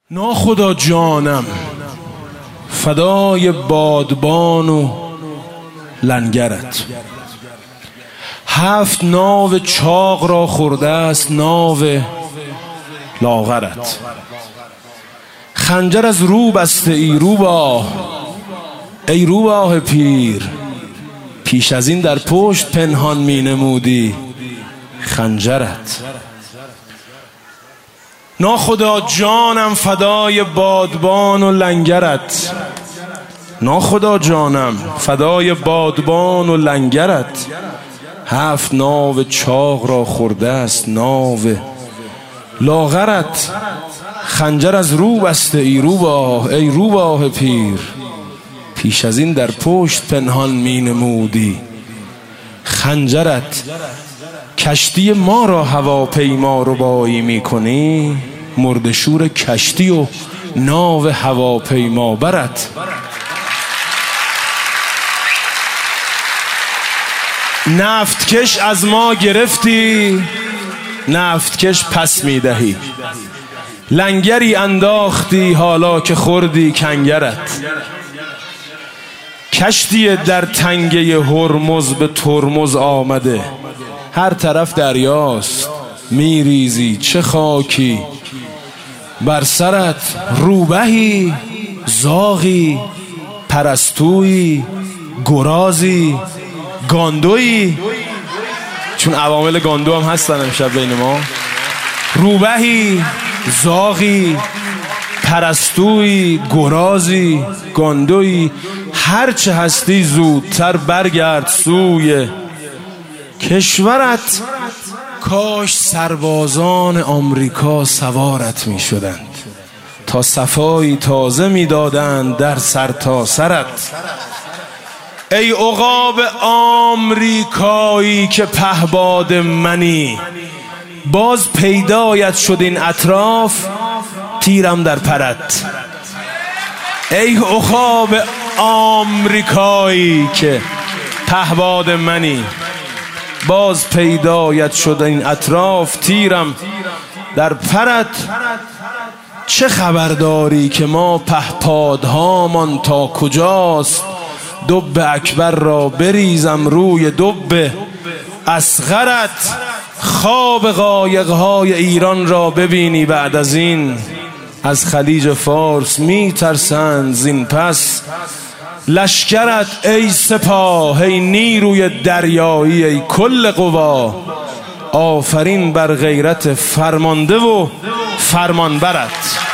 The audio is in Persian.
ناخدا جانم فدای بادبان و لنگرت. 7 ناو چاق را خورده است ناو لاغرت. خنجر از رو بسته ای روباه، ای روباه پیر، پیش از این در پشت پنهان می نمودی خنجرت. ناخدا جانم فدای بادبان و لنگرت، ناخدا جانم فدای بادبان و لنگرت. 7 ناو چاق را خورده است ناو لاغرت. خنجر از رو بسته ای روباه، ای روباه پیر، پیش از این در پشت پنهان می نمودی خنجرت. کشتی ما را هواپیما ربایی می کنی، مردشور کشتی و ناو هواپیما برت. نفتکش از ما گرفتی، نفتکش پس می دهی. لنگری انداختی حالا که خوردی کنگرت. کشتی در تنگه هرمز به ترمز آمده، هر طرف دریاست میریزی چه خاکی بر سرت. روبهی، زاغی، پرستویی، گرازی، گاندویی، چون عوامل گاندو هم هستن امشب بین ما. روبهی، زاغی، پرستویی، گرازی، گاندویی، هرچه هستی زودتر برگرد سوی کشورت. کاش سربازان آمریکا سوارت می شدند تا صفایی تازه می دادند در سر تا سرت. ای عقاب آمریکایی که پهباد منی، باز پیدایت شد این اطراف تیرم در پرت. ای عقاب آمریکایی که پهباد منی، باز پیدایت شد این اطراف تیرم در پرت. چه خبرداری که ما پهپادهامان تا کجاست؟ دب اکبر را بریزم روی دب اصغرت. خواب قایقهای ایران را ببینی بعد از این، از خلیج فارس می ترسند زین پس لشکرت. ای سپاه، ای نیروی دریایی، ای کل قوا، آفرین بر غیرت فرمانده و فرمانبرت.